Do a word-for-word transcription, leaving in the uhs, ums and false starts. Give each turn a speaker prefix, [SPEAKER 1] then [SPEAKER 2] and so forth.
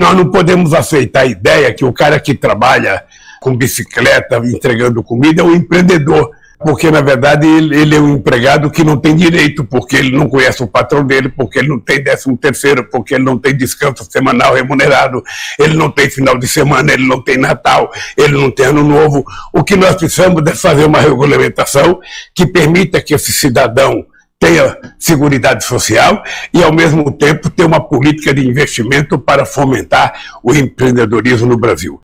[SPEAKER 1] nós não podemos aceitar a ideia que o cara que trabalha com bicicleta, entregando comida, é um empreendedor. Porque, na verdade, ele, ele é um empregado que não tem direito, porque ele não conhece o patrão dele, porque ele não tem décimo terceiro, porque ele não tem descanso semanal remunerado, ele não tem final de semana, ele não tem Natal, ele não tem Ano Novo. O que nós precisamos é fazer uma regulamentação que permita que esse cidadão tenha seguridade social e, ao mesmo tempo, ter uma política de investimento para fomentar o empreendedorismo no Brasil.